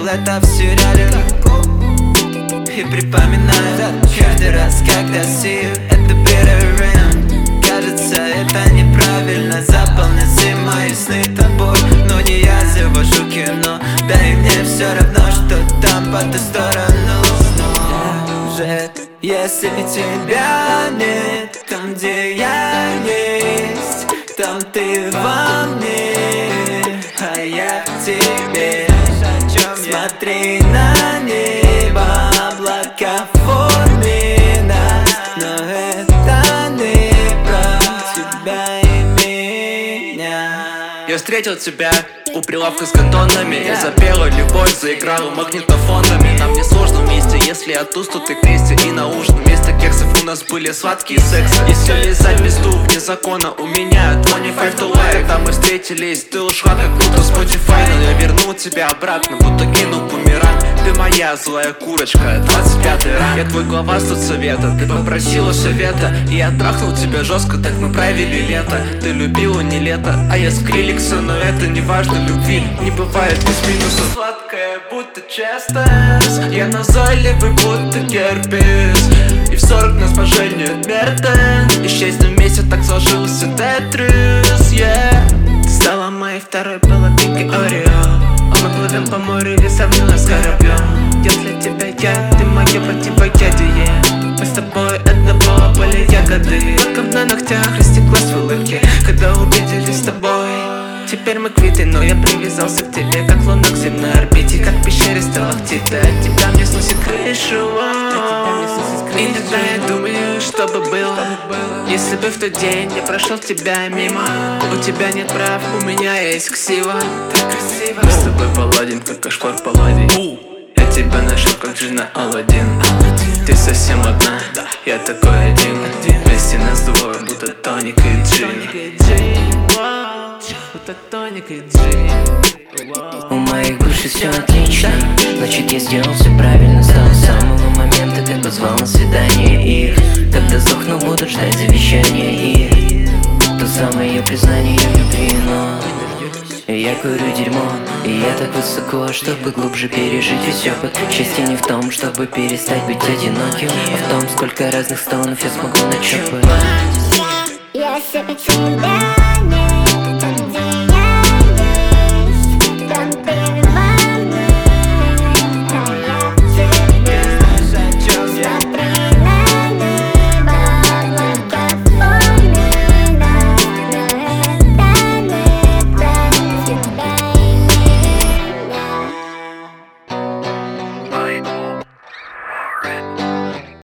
это все реально. И припоминаю каждый раз, когда see you at the bitter end. Кажется, это неправильно, заполнить все мои сны тобой. Но не я завожу кино, да и мне все равно, что там по ту сторону. Уже если тебя нет, там где я есть, там ты во мне, а я в тебе. Смотри на небо, облака в форме нас, но это не про тебя и меня. Я встретил тебя у прилавка с гандонами и запела любовь, заиграла магнитофонами. Нам не сложно вместе, если от уст, то ты вместе. И на ужин вместо кексов у нас были сладкие сексы. Если лизать пизду вне закона, у меня 25 to life. Когда мы встретились, ты ушла как будто Spotify. Но я вернул тебя обратно, будто кинул бумеранг. Ты моя злая курочка, 25-й ранг. Я твой глава студсовета, ты попросила совета, и я трахнул тебя жестко, так мы провели лето. Ты любила не лето, а я скриликса, но это не важно, любви не бывает без минусов. Сладкая, будто частость, я назойливый, будто герпес. И в 40 нас поженят Мертен. Исчезнем вместе, так сложился Тетрис, yeah. Ты стала моей второй половинкой Орео. Мы плывем по морю, рисовнила с кораблем. Я для тебя я, ты моя противоядие. Мы с тобой одного поля ягоды. Лаком на ногтях растеклась в улыбке, когда увиделись с тобой. Теперь мы квиты, но я привязался к тебе, как луна к земной орбите, как в пещере сталактиты. От тебя мне сносит крышу. Иногда я думаю, что бы было, если бы в тот день я прошел тебя мимо. У тебя нет прав, у меня есть ксива. Так красиво. Мы с тобой поладим, как кошмар паладий. Я тебя нашел, как жена Аладдин. Ты совсем одна, я такой один. Вместе нас двое, будто тоник и джин. Будто тоник и джин. У моих бывших все отлично, значит я сделал все правильно. С того самого момента, как позвал на свидание их. Когда сдохну, будут ждать завещания их. То самое признание в любви, но я курю дерьмо, и я так высоко, чтобы глубже пережить весь опыт. Счастье не в том, чтобы перестать быть одиноким, а в том, сколько разных стонов я смогу нащупать. Если бы тебя нет,